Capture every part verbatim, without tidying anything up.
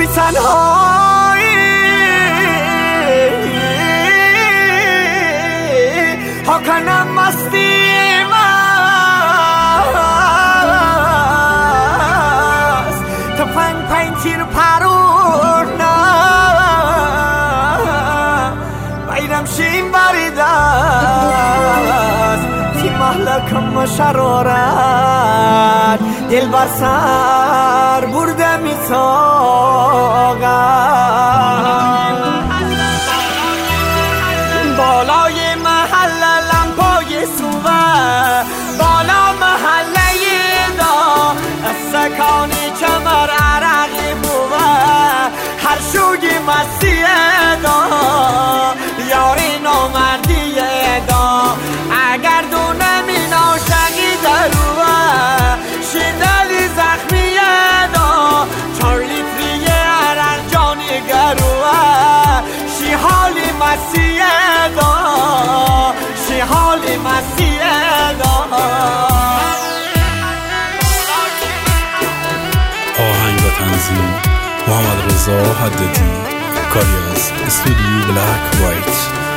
تنهایی ها کنم مستی ماست تا پنگ پنگ تیر پرور نه بایرم شیم برید است تی محلکم شرارت دل بر سر برده می تاقم بالای محل لمپای سوه بالا محله دا از سکانی چمر عرقی بوه هر شوگی مسیح دا یاری نامردی دا اگر دونه می ناشقی دروه شیدلی زخمی دا چار لیتری عرق جانی گروه شی حالی مسیح دا شی حالی مسیح دا آهنگ و تنظیم محمد رضا حددی، کاری از استودیو بلک وایت.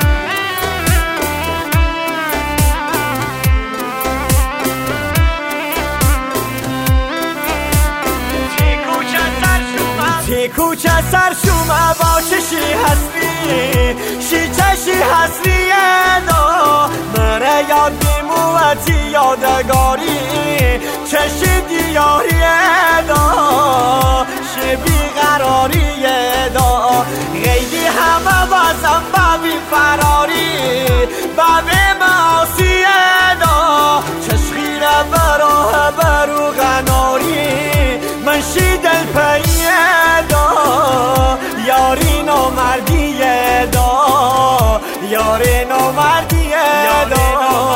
تی کوچه سر شومه با چشی هستی شی چشی هستی دا مره یاد بیموتی یادگاری چشی دیاری دا شی بیقراری دا غیدی همه بازم ببی فراری ببی معاسی دا چشخیره براه برو غناری من شی دل پیه دا یاری نامردی دا یاری نامردی دا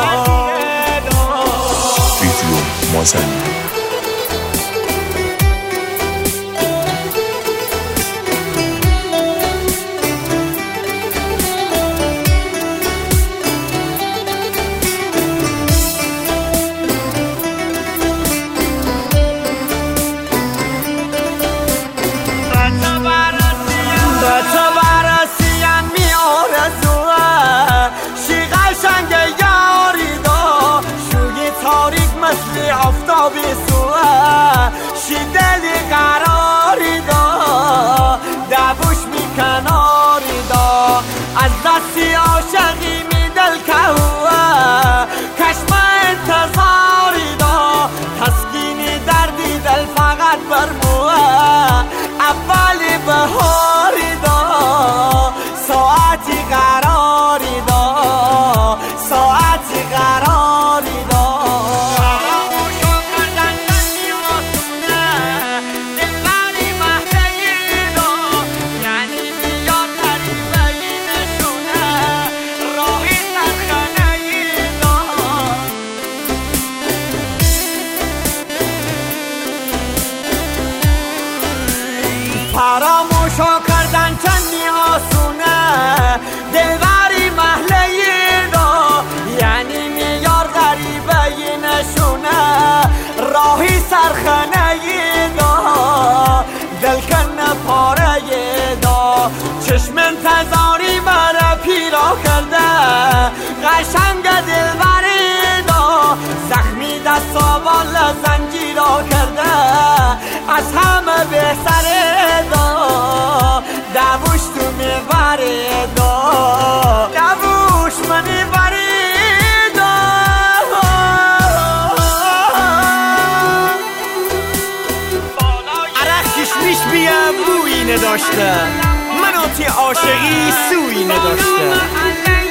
ویدیو مازنی آفتابی سوه شی دلی قراری دا دبوش می کناری دا از دستی عاشقی می دل کهوه کشم انتظاری دا تسکینی دردی دل فقط برموه اولی بهاری دا ساعتی قراری دا ساعتی قراری دا فراموشو کردن چندی آسونه دلبری محله دا یعنی میار غریبه نشونه راهی سرخانه دا دلکن پاره دا چشم انتظاری مرا پیرا کرده قشنگ دلبری دا زخمی دست آوال زنجیرا کرده از همه بهتر دا دووش تو میبری دا دووش منی بری دا عرق کشمیش بیم بویی نداشته منو تی عاشقی سویی نداشته